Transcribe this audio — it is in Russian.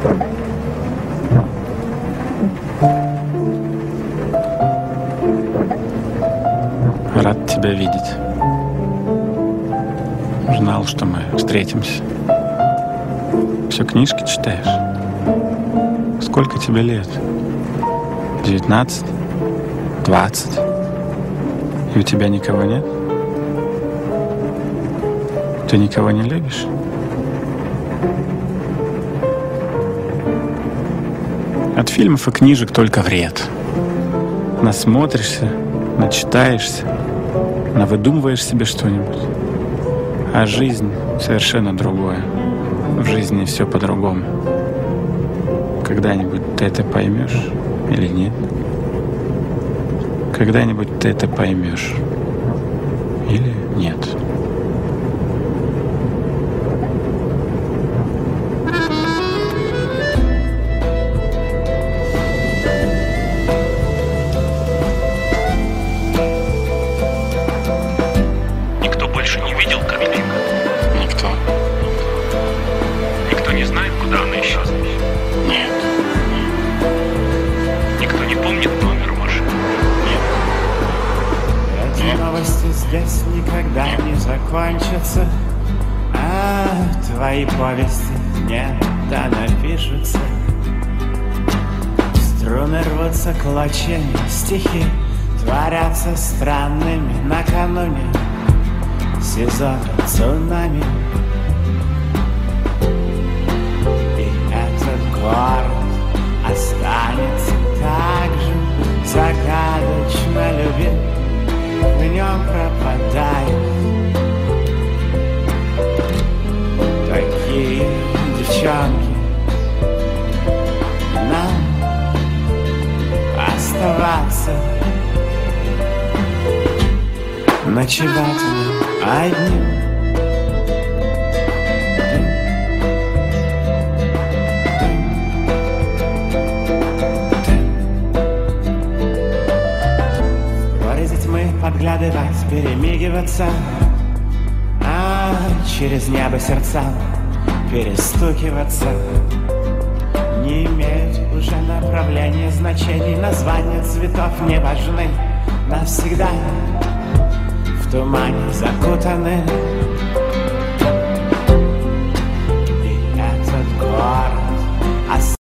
Рад тебя видеть. Знал, что мы встретимся. Все книжки читаешь? Сколько тебе лет? 19? 20? И у тебя никого нет? Ты никого не любишь? От фильмов и книжек только вред. Насмотришься, начитаешься, навыдумываешь себе что-нибудь. А жизнь совершенно другое. В жизни все по-другому. Когда-нибудь ты это поймешь или нет? Когда-нибудь ты это поймешь или нет? Никто больше не видел Камилика? Никто. Никто не знает, куда она исчезла? Нет. Никто не помнит номер машины? Эти новости здесь никогда не закончатся, а твои повести не напишутся. Струны рвутся клочьями, стихи творятся странными накануне сезона цунами. И этот город останется так же загадочно любим, в нем пропадают такие девчонки. Нам оставаться, ночевать нам одним. Подглядывать, перемигиваться, а через небо сердцам перестукиваться. Не имеют уже направления, значений, названия цветов не важны. Навсегда в тумане закутаны. И этот город